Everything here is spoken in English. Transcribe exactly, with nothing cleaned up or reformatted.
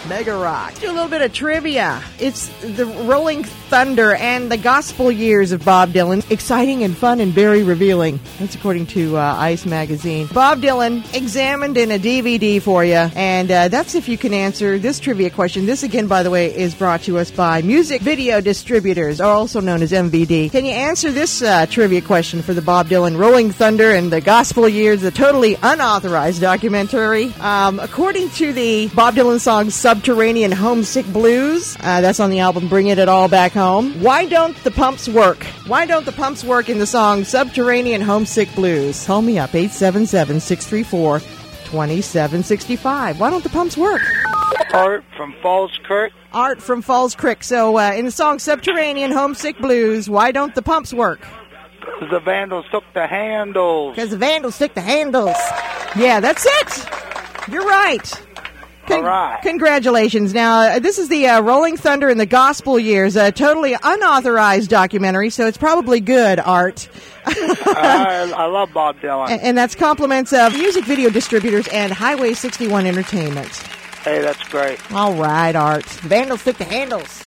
Mega Rock. Do a little bit of trivia. It's the Rolling Thunder and the gospel years of Bob Dylan. Exciting and fun and very revealing. That's according to uh, Ice Magazine. Bob Dylan examined in a D V D for you, and uh, that's if you can answer this trivia question. This, again, by the way, is brought to us by Music Video Distributors, also known as M V D. Can you answer this uh, trivia question for the Bob Dylan Rolling Thunder and the gospel years, the totally unauthorized documentary? Um, according to the Bob Dylan song Subterranean Homesick Blues, uh, that's on the album Bringing It All Back Home. Why don't the pumps work? Why don't the pumps work in the song Subterranean Homesick Blues? Call me up, eight seven seven, six three four, two seven six five. Why don't the pumps work? Art from Falls Creek. Art from Falls Creek. So uh, in the song Subterranean Homesick Blues, why don't the pumps work? Because the Vandals took the handles. Because the Vandals took the handles. Yeah, that's it. You're right. Con- All right. Congratulations. Now, uh, this is the uh, Rolling Thunder in the Gospel Years, a totally unauthorized documentary, so it's probably good, Art. I, I love Bob Dylan. And, and that's compliments of Music Video Distributors and Highway sixty-one Entertainment. Hey, that's great. All right, Art. The Vandals took the handles.